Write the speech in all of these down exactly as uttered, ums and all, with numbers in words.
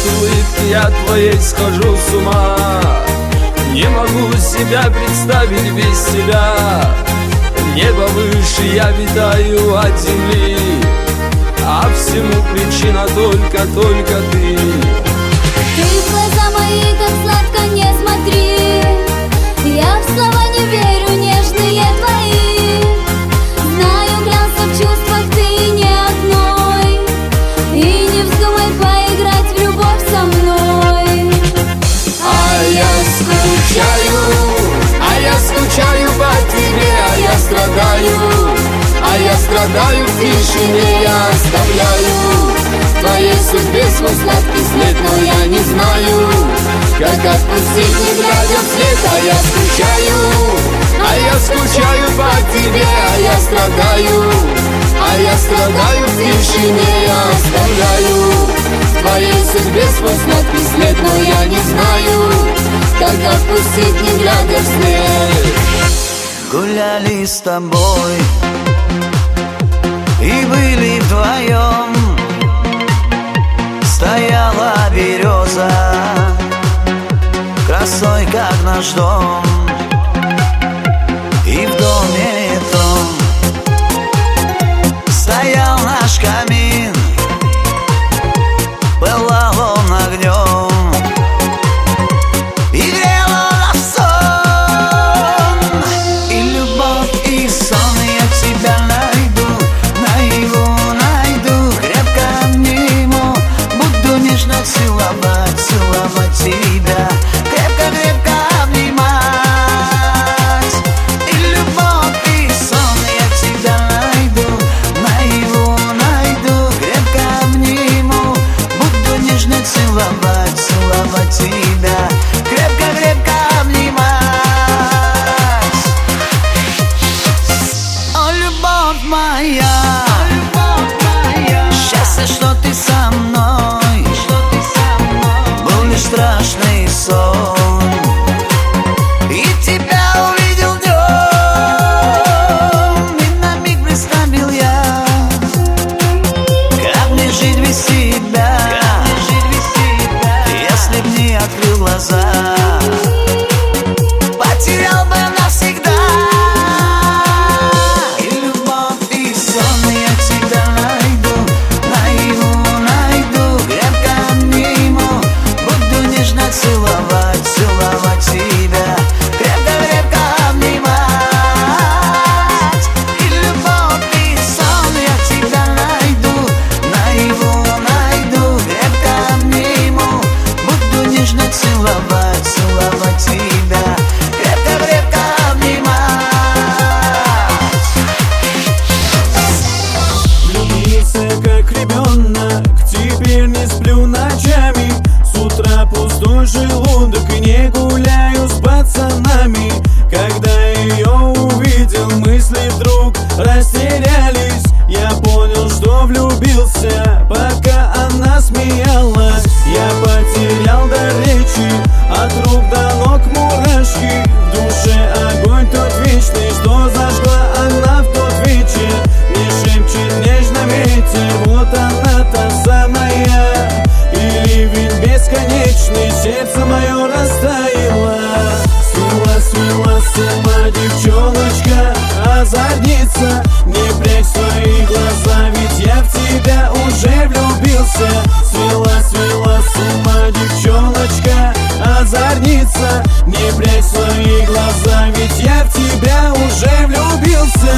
улыбки я твоей схожу с ума. Не могу себя представить без тебя. Небо выше, я витаю от земли, а всему причина только, только ты. Ты в глаза мои так сладко не смотри. Я в слова не верю, нежные твои. Знаю, клялся в чувствах ты не одной. И не вздумай поиграть в любовь со мной. А я скучаю, а я скучаю по тебе, а я страдаю, а я страдаю в тишине, я оставляю в твоей судьбе свой сладкий след, но я не знаю, как отпустить, не глядя вслед. А я скучаю, а я скучаю по тебе, а я страдаю, а я страдаю в тишине, я оставляю в твоей судьбе свой сладкий след, но я не знаю, как отпустить, не глядя вслед. Гуляли с тобой и были вдвоем. Стояла береза красой, как наш дом. И в доме том стоял наш камин, пылал он огнем. И грел он сон, и любовь, и сон. Я тебя найду, наяву найду, крепко обниму, буду нежно целовать, целовать тебя, крепко-крепко обнимать. И любовь, и сон. Я тебя найду, наяву найду, крепко обниму, буду нежно целовать, целовать тебя, крепко-крепко обнимать. О, любовь моя, счастье, что ты со мной, был лишь страшный сон. И тебя увидел днем, и на миг представил я, как мне жить без тебя, если б не открыл глаза, потерял бы навсегда. И любовь, и сон. Я тебя найду, наяву найду, крепко обниму, буду нежно целовать, целовать тебя, крепко-крепко обнимать. И любовь, и сон. Я тебя найду, наяву найду, крепко обниму, буду нежно целовать, целовать тебя, крепко-крепко обнимать. Влюбился как ребенок, теперь не сплю ночами. С утра пустой желудок и не гуляю с пацанами. Когда ее увидел, мысли вдруг растерялись. Я понял, что влюбился, пока она смеялась. Я потерял дар речи, от рук до ног мурашки. В душе огонь тот вечный, что зажгла она в тот вечер. Мне шепчет нежно ветер, вот она та самая. И ливень бесконечный, сердце мое растаяло. Свела, свела, сама девчоночка, озорница. Не прячь свои глаза, ведь я в тебя уже влюбился. Свела, свела, сама девчоночка, озорница. Не прячь свои глаза, ведь я в тебя уже влюбился.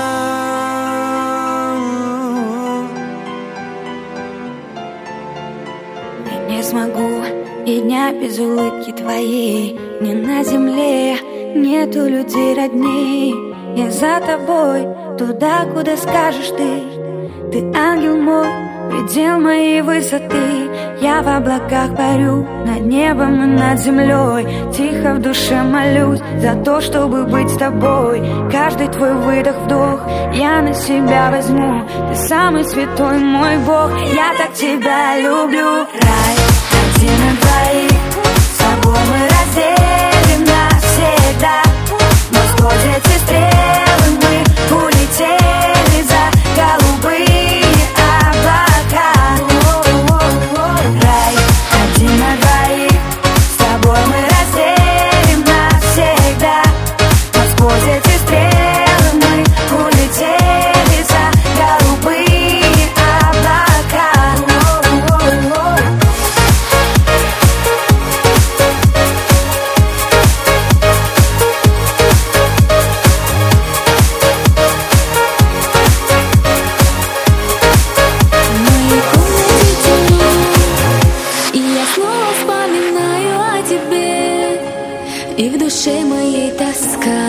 Не смогу и дня без улыбки твоей. Ни на земле нету людей родней. Я за тобой, туда, куда скажешь ты. Ты ангел мой, предел моей высоты. Я в облаках парю, над небом и над землей. Тихо в душе молюсь за то, чтобы быть с тобой. Каждый твой выдох-вдох я на себя возьму. Ты самый святой мой Бог, я так тебя люблю. Рай один на двоих.